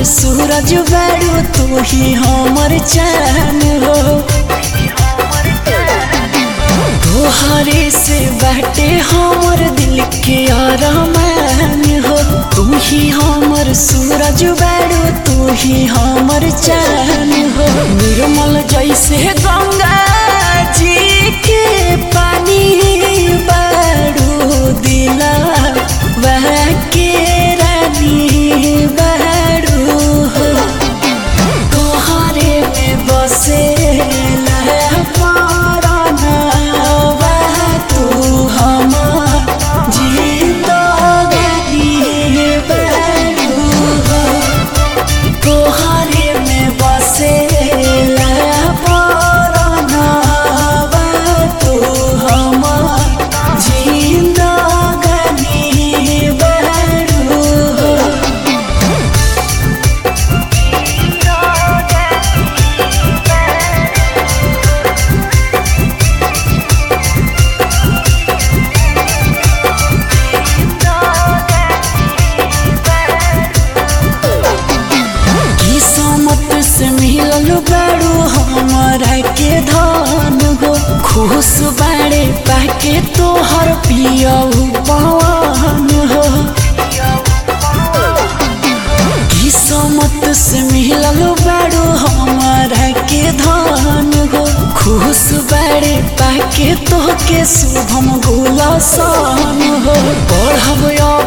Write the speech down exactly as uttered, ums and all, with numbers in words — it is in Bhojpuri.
सूरज बारू तू ही हमर चान हो। तोहरे से बाटे हमर दिल के अरमान हो। तू ही हमर सूरज बारू तू ही हमर चान हो। निर्मल जैसे गंगा जी के पानी बारू दिला वह के रानी बारू हो। तोहरे में बसे बारू हमारा के धन हो। खुश बाड़े पाके तोहर पियऊ पवन हो। किस्मत से मिलल बारू हमारा के धन हो। खुश बाड़े पाके तोहके शुभम गुलशन हो। पढ़ब